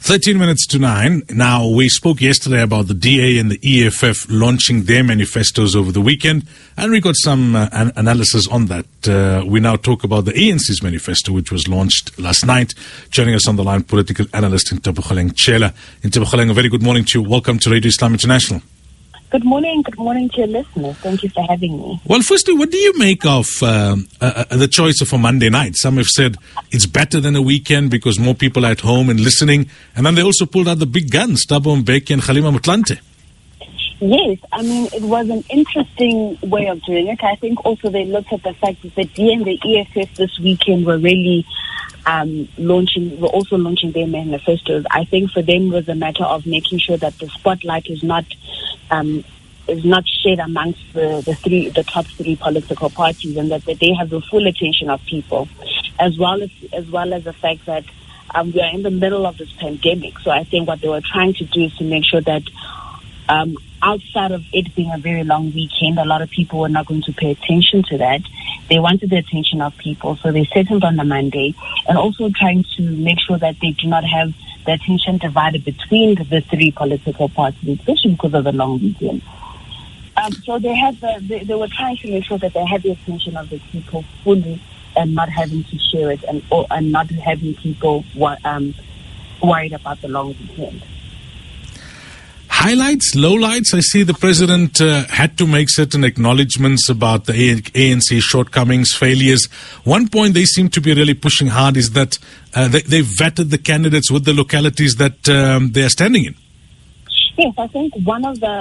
13 minutes to 9. Now, we spoke yesterday about the DA and the EFF launching their manifestos over the weekend, and we got some analysis on that. We now talk about the ANC's manifesto, which was launched last night. Joining us on the line, political analyst Ntebogang Tshela. Ntebogang, a very good morning to you. Welcome to Radio Islam International. Good morning to your listeners. Thank you for having me. Well, firstly, what do you make of the choice of a Monday night? Some have said it's better than a weekend because more people are at home and listening. And then they also pulled out the big guns, Thabo Mbeki and Kgalema Motlanthe. Yes, I mean, it was an interesting way of doing it. I think also they looked at the fact that the DA and the EFF this weekend were really launching their manifestos. I think for them it was a matter of making sure that the spotlight is not shared amongst the top three political parties, and that they have the full attention of people, as well as the fact that we are in the middle of this pandemic. So I think what they were trying to do is to make sure that outside of it being a very long weekend, a lot of people were not going to pay attention to that. They wanted the attention of people, so they settled on the Monday, and also trying to make sure that they do not have the attention divided between the three political parties, especially because of the long weekend. So they were trying to make sure that they had the attention of the people fully, and not having to share it, and not having people worried about the long weekend. Highlights, lowlights. I see the president had to make certain acknowledgements about the ANC shortcomings, failures. One point they seem to be really pushing hard is that they vetted the candidates with the localities that they are standing in. Yes, I think I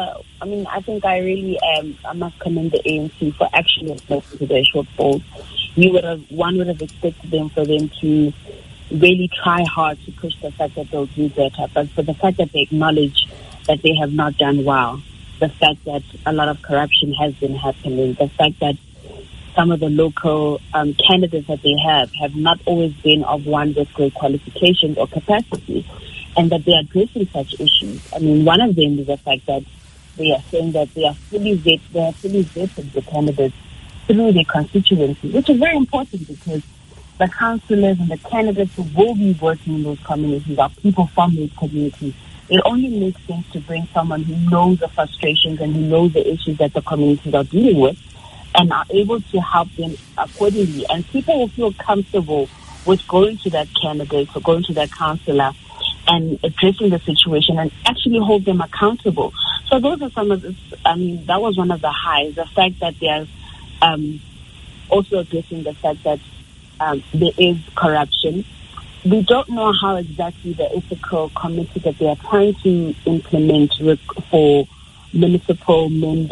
must commend the ANC for actually addressing to their shortfalls. One would have expected for them to really try hard to push the fact that they'll do better, but for the fact that they acknowledge that they have not done well, the fact that a lot of corruption has been happening, the fact that some of the local candidates that they have not always been of one with great qualifications or capacity, and that they are addressing such issues. I mean, one of them is the fact that they are saying that they have fully vetted the candidates through their constituency, which is very important because the councillors and the candidates who will be working in those communities are people from those communities. It only makes sense to bring someone who knows the frustrations and who knows the issues that the communities are dealing with and are able to help them accordingly. And people will feel comfortable with going to that candidate or going to that councillor and addressing the situation and actually hold them accountable. So those are some of the, that was one of the highs, the fact that they are also addressing the fact that there is corruption. We don't know how exactly the ethical committee that they are trying to implement for municipal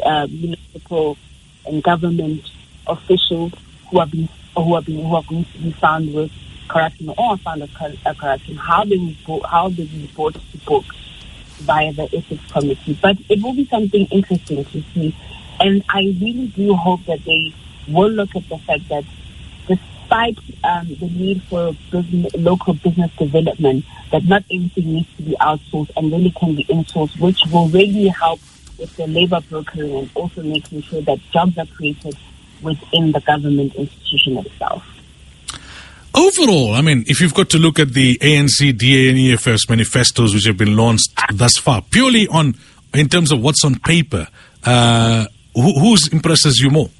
and government officials who are going to be found with corruption or found of corruption, how they report to book via the ethics committee. But it will be something interesting to see, and I really do hope that they will look at the fact that despite the need for local business development, that not everything needs to be outsourced and really can be insourced, which will really help with the labor brokering and also making sure that jobs are created within the government institution itself. Overall, I mean, if you've got to look at the ANC, DA and EFF's manifestos which have been launched thus far, purely in terms of what's on paper, whose impresses you more?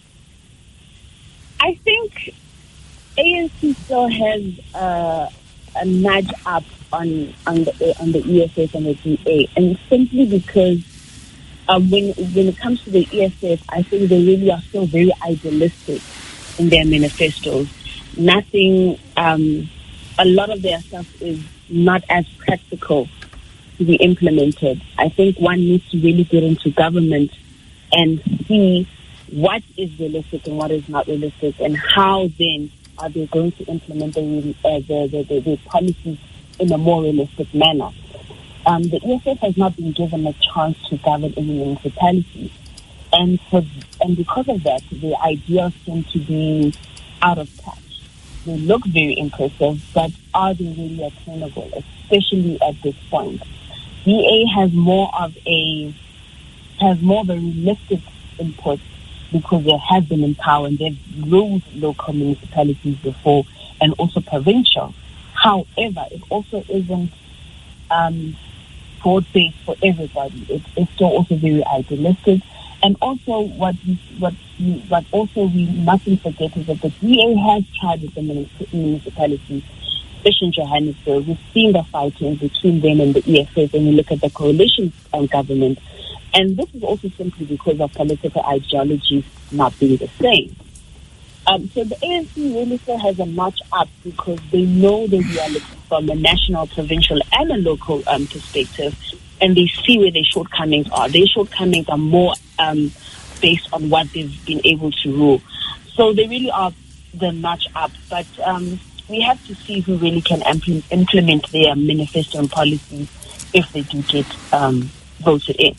I think ANC still has a nudge up on the EFF and the DA, and simply because when it comes to the EFF, I think they really are still very idealistic in their manifestos. Nothing, a lot of their stuff is not as practical to be implemented. I think one needs to really get into government and see what is realistic and what is not realistic, and how then are they going to implement the policies in a more realistic manner. The EFF has not been given a chance to govern any municipalities, and because of that, the ideas seem to be out of touch. They look very impressive, but are they really attainable, especially at this point? DA has more of a realistic input because they have been in power and they've ruled local municipalities before and also provincial. However, it also isn't broad-based for everybody. It's still also very idealistic. And also, what also we mustn't forget is that the DA has tried with the municipalities, especially in Johannesburg. We've seen the fighting between them and the EFF when you look at the coalition government. And this is also simply because of political ideologies not being the same. So the ANC really still has a notch up because they know that we are looking from a national, provincial, and a local perspective, and they see where their shortcomings are. Their shortcomings are more based on what they've been able to rule. So they really are the notch up. But we have to see who really can implement their manifesto and policies if they do get voted in.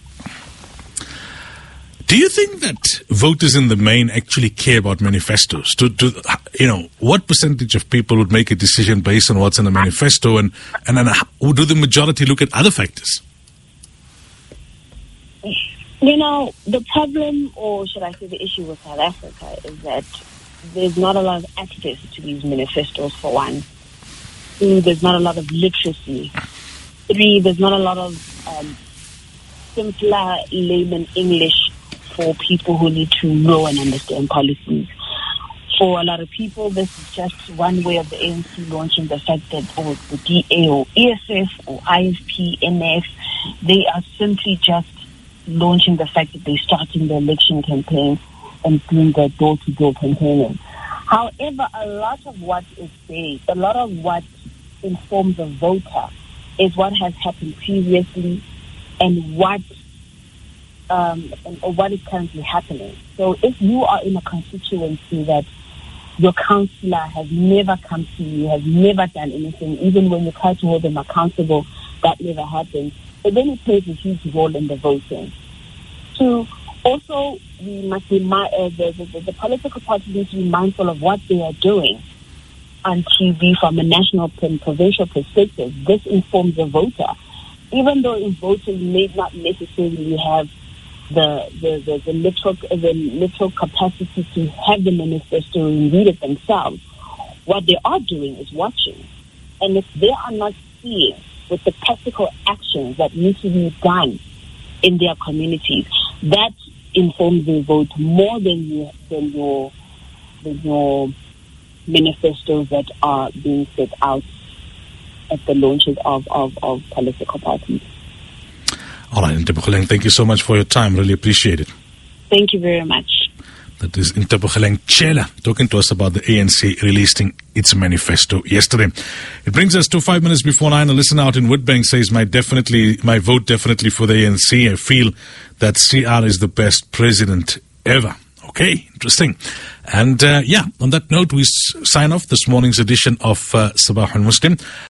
Do you think that voters in the main actually care about manifestos? What percentage of people would make a decision based on what's in a manifesto, and do the majority look at other factors? The problem, or should I say the issue with South Africa, is that there's not a lot of access to these manifestos, for one. 2, there's not a lot of literacy. 3, there's not a lot of simpler layman English for people who need to know and understand policies. For a lot of people, this is just one way of the ANC launching the fact that the DA or EFF or IFP, NF, they are simply just launching the fact that they're starting the election campaign and doing the door-to-door campaigning. However, a lot of what is said, a lot of what informs a voter is what has happened previously and what is currently happening. So if you are in a constituency that your councillor has never come to you, has never done anything, even when you try to hold them accountable, that never happens, but then it plays a huge role in the voting. So also, we must be the political parties need to be mindful of what they are doing on TV from a national and provincial perspective. This informs the voter. Even though in voting you may not necessarily have the literal capacity to have the manifesto and read it themselves, what they are doing is watching. And if they are not seeing with the practical actions that need to be done in their communities, that informs their vote more than your manifestos that are being set out at the launches of political parties. All right, Ntebogeleng, thank you so much for your time. Really appreciate it. Thank you very much. That is Ntebogeleng Tshela talking to us about the ANC releasing its manifesto yesterday. It brings us to 5 minutes before 9. A listener out in Witbank says, my vote definitely for the ANC. I feel that CR is the best president ever. Okay, interesting. And on that note, we sign off this morning's edition of Sabah al Muslim.